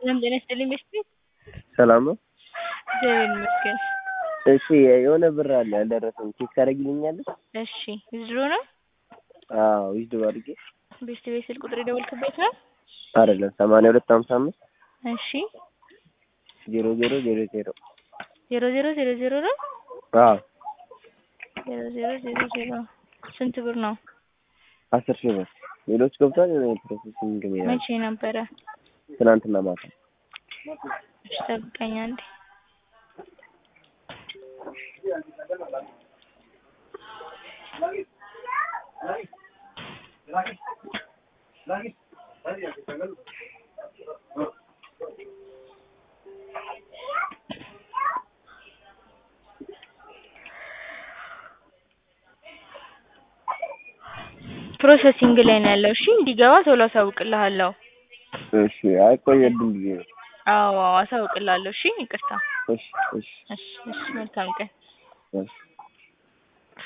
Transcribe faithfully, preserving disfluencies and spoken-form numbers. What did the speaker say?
ሰላም ጤና ይስጥልኝ ሚስቴ ሰላም ነው። እግዚአብሔር ይመስገን። እሺ የሆነ ብር አለ ያልደረሰኝ ቼክ ታደርጊልኛለሽ? እሺ ዊዝድሮ ነው? አዎ ዊዝድሮ አድርጌ። ቤስት ቤት ስልክ ቁጥር የደወልክበት ነው? አይደለም ሰማንያ ሁለት ሃምሳ አምስት እሺ ዜሮ ዜሮ ዜሮ ዜሮ ዜሮ ዜሮ ዜሮ ዜሮ ነው? አዎ ዜሮ ዜሮ ዜሮ ዜሮ ስንት ብር ነው? አስር ሺህ ብር። ሌሎች ገብቷል የሆነ ፕሮሰሲንግ ነው። መቼ ነበረ? ትናንትና ማታ። እሺ ጠብቀኝ አንዴ። ፕሮሰሲንግ ላይ ነው ያለው። እሺ እንዲገባ ቶሎ አሳውቅልሃለሁ። እሺ አይቆየብኝ ብዬ ነው። አዎ አሳውቅልሃለሁ። እሺ ይቅርታ። እሺ እሺ እሺ እሺ መልካም ቀን። እሺ